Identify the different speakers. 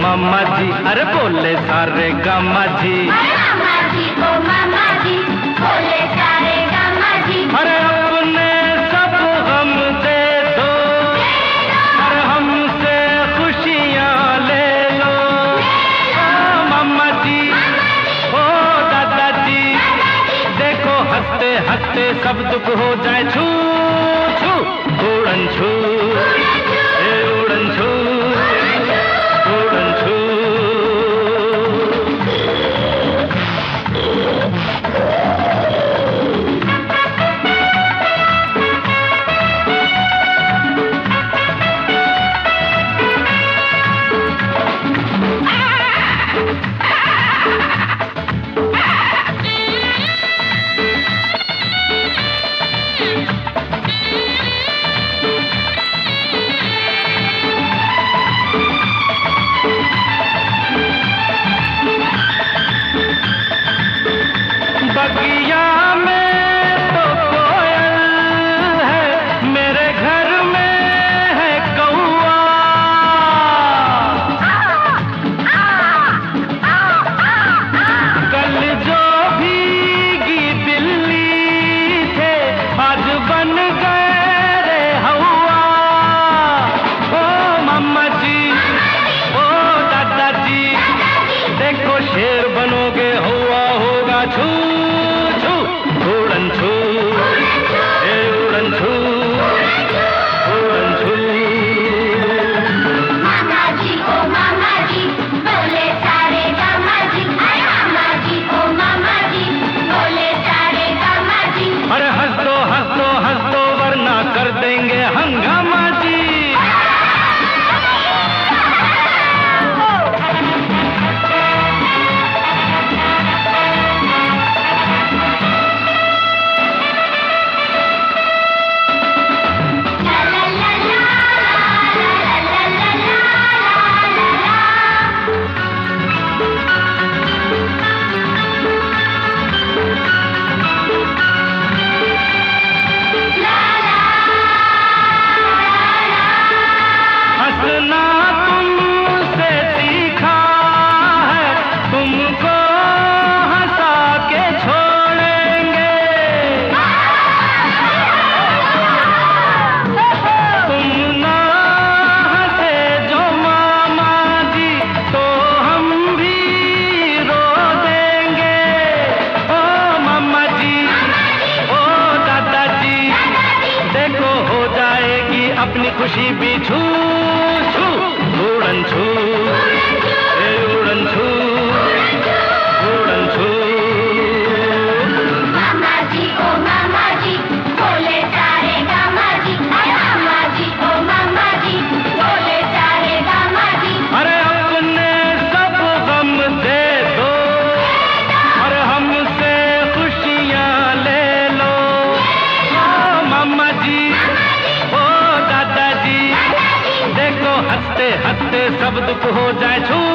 Speaker 1: मामा जी, अरे बोले सारे गामा जी।
Speaker 2: मामा जी ओ मामा जी, बोले सारे गामा जी।
Speaker 1: अरे अपने सब गम दे दो, अरे हमसे खुशियाँ ले लो। मामा जी ओ दादाजी, देखो हंसते हंसते सब दुख हो जाए छू छू, उड़न छू, उड़न छू, उड़न छू। बगिया में तो कोयल है, मेरे घर में है कौआ। कल जो भीगी बिल्ली थे, आज बन गए रे हवा। ओ मामा जी ओ दादाजी, देखो शेर बनोगे हुआ होगा छू छू, उड़न छू, उड़न छू, उड़न छू।
Speaker 2: मामा जी ओ मामा जी, बोले सारे गामा जी। मामा जी ओ मामा जी, बोले सारे गामा जी।
Speaker 1: अरे हंस दो हंस दो हंस दो, वरना कर देंगे हंगामा जी। हंसना तुमसे सीखा है, तुमको हंसा के छोड़ेंगे। तुम ना हंसे जो मामा जी, तो हम भी रो देंगे। ओ मामा जी ओ दादाजी, देखो हो जाएगी अपनी खुशी भी छू छू, उड़न छू, उड़न छू, उड़न छू।
Speaker 2: मामा जी ओ मामा जी, बोले सारे गामा जी। मामा जी ओ मामा जी, बोले सारे गामा जी।
Speaker 1: अरे अपने सब गम दे दो, अरे हमसे खुशियाँ ले लो। मामा जी ओ दादाजी, देखो हंसते हंसते सब दुख हो जाए छू